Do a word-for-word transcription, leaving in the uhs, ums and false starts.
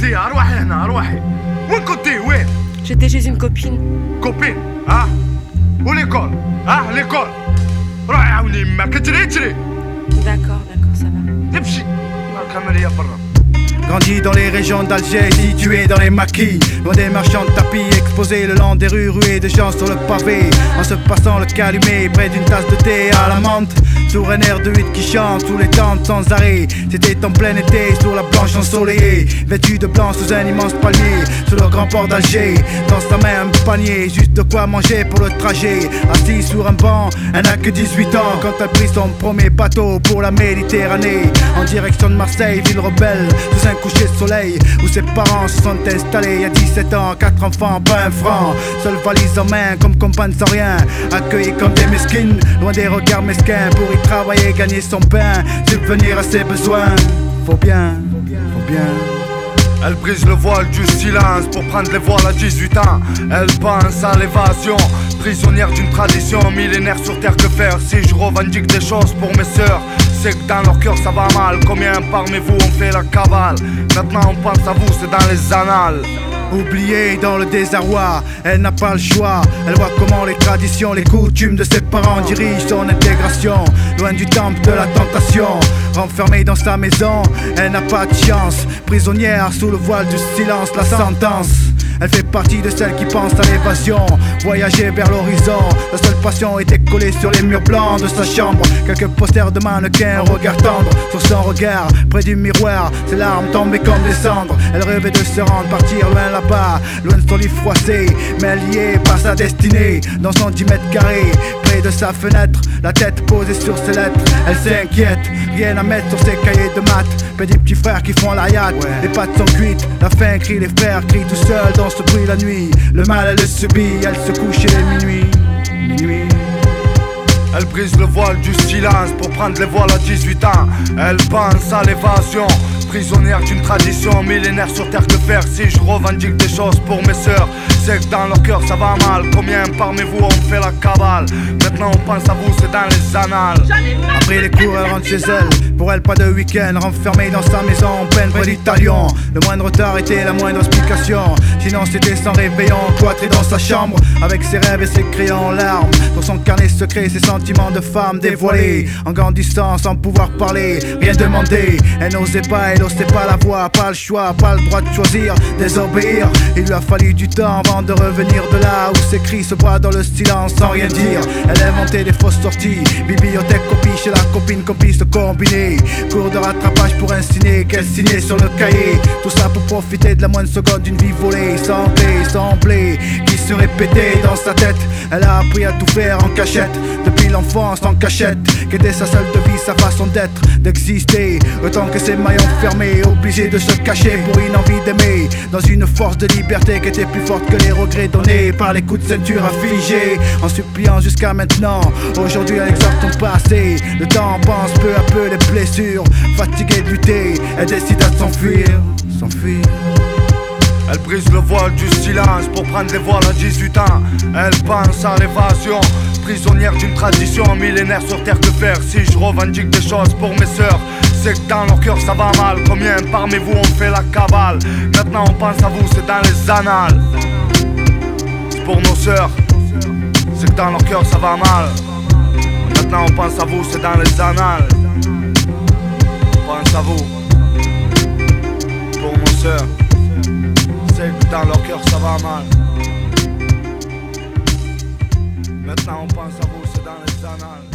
كنتي؟ أروحي هنا أروحي. وين كنتي وين؟ J'étais chez une copine. كوبين ها؟ وليكول ها ليكول. روحي عاوني يماك اجري اجري. D'accord, d'accord, ça va. تمشي. الكاميرا برا. Grandi dans les régions d'Alger, situé dans les maquis, loin des marchands de tapis, exposé le long des rues ruées de gens sur le pavé, en se passant le calumet près d'une tasse de thé à la menthe, sur un air de huit qui chante sous les tentes sans arrêt. C'était en plein été sur la planche ensoleillée, vêtu de blanc sous un immense palmier, sur le grand port d'Alger, dans sa main un panier, juste de quoi manger pour le trajet. Assis sur un banc, elle n'a que dix-huit ans quand elle prit son premier bateau pour la Méditerranée, en direction de Marseille, ville rebelle, sous un coucher de soleil où ses parents se sont installés il y a dix-sept ans, quatre enfants, pas un franc, seule valise en main comme compagne sans rien, accueillis comme des mesquines, loin des regards mesquins, pour y travailler, gagner son pain, subvenir à ses besoins. Faut bien, faut bien. Elle brise le voile du silence pour prendre les voiles à dix-huit ans. Elle pense à l'évasion, prisonnière d'une tradition millénaire sur terre. Que faire si je revendique des choses pour mes sœurs? C'est que dans leur cœur ça va mal. Combien parmi vous ont fait la cavale? Maintenant on pense à vous, c'est dans les annales. Oubliée dans le désarroi, elle n'a pas le choix. Elle voit comment les traditions, les coutumes de ses parents dirigent son intégration, loin du temple de la tentation. Renfermée dans sa maison, elle n'a pas de chance. Prisonnière sous le voile du silence, la sentence. Elle fait partie de celles qui pensent à l'évasion, voyager vers l'horizon. La seule passion était collée sur les murs blancs de sa chambre. Quelques posters de mannequins, un regard tendre sur son regard. Près du miroir, ses larmes tombaient comme des cendres. Elle rêvait de se rendre, partir loin là-bas, loin de son lit froissé, mais liée par sa destinée. Dans son dix mètres carrés, près de sa fenêtre, la tête posée sur ses lettres. Elle s'inquiète, rien à mettre sur ses cahiers de maths. Près des petits frères qui font la yacht, ouais. Les pattes sont cuites, la faim crie, les frères crient tout seuls dans ce bruit la nuit. Le mal elle le subit, elle se couche et minuit, minuit. Elle brise le voile du silence pour prendre les voiles à dix-huit ans. Elle pense à l'évasion, prisonnière d'une tradition millénaire sur terre. Que faire si je revendique des choses pour mes sœurs? C'est que dans leur cœur ça va mal. Combien parmi vous ont fait la cavale? Maintenant on pense à vous, c'est dans les annales. Après les cours elle rentre chez elle, pour elle pas de week-end, renfermée dans sa maison en peine près du talion. Le moindre retard était la moindre explication, sinon c'était sans réveillon, cloîtré dans sa chambre, avec ses rêves et ses crayons en larmes. Dans son carnet secret, ses sentiments de femme dévoilés. En grandissant sans pouvoir parler, rien demander. Elle n'osait pas, elle n'osait pas la voix, pas le choix, pas le droit de choisir, désobéir. Il lui a fallu du temps avant de revenir de là où ses cris se broient dans le silence sans rien dire. Elle inventait des fausses sorties, bibliothèque, copie chez la copine, complice de combiner. Cours de rattrapage pour un ciné qu'elle signait sur le cahier. Tout ça pour profiter de la moindre seconde d'une vie volée, sans blé, sans blé, qui se répétait dans sa tête. Elle a appris à tout faire en cachette, depuis l'enfance en cachette, qu'était sa seule devise, sa façon d'être, d'exister. Autant que ses maillons fermés, obligé de se cacher pour une envie d'aimer, dans une force de liberté qui était plus forte que les regrets donnés par les coups de ceinture affligés. En suppliant jusqu'à maintenant, aujourd'hui elle exhorte son passé. Le temps pense peu à peu les blessures, fatiguée de lutter, elle décide de s'enfuir, s'enfuir. Elle brise le voile du silence pour prendre les voiles à dix-huit ans. Elle pense à l'évasion, prisonnière d'une tradition millénaire sur terre. Que faire si je revendique des choses pour mes sœurs? C'est que dans leur cœur ça va mal. Combien parmi vous ont fait la cavale? Maintenant on pense à vous, c'est dans les annales. C'est pour nos sœurs, c'est que dans leur cœur ça va mal. Maintenant on pense à vous, c'est dans les annales. On pense à vous, pour nos sœurs, c'est que dans leur cœur ça va mal. Maintenant on pense à vous, c'est dans les annales.